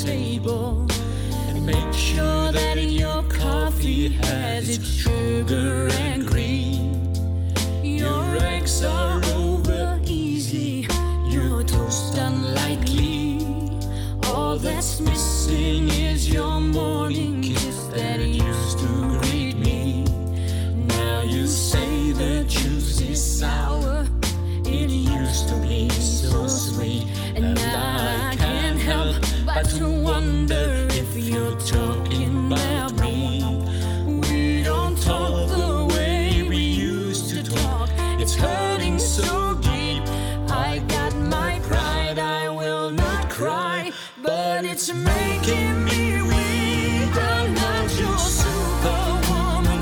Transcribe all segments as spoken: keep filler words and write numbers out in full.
table. And make sure that your coffee has its sugar and cream. Your eggs are over easy, your toast unlikely. All that's missing is your morning kiss that used to greet me. Now you say the juice is sour, it used to be so sweet. And now I can't help but to wonder if you're talking about me. We don't talk the way we used to talk, it's hurting so deep. I got my pride, I will not cry, but it's making me weak. I'm not your superwoman,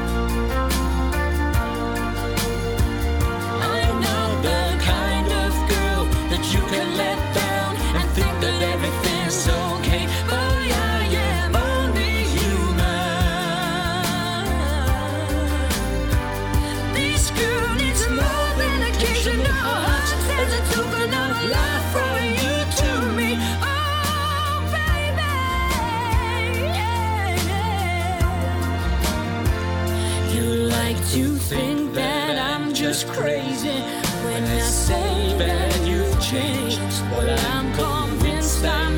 I'm not the kind of girl that you can let down and think that everything's okay. But I am only human. This girl needs more than occasional hugs as a token of love from you to me. Oh, baby, yeah, yeah. You like to think that I'm just crazy when I say that you've changed, but I'm convinced I'm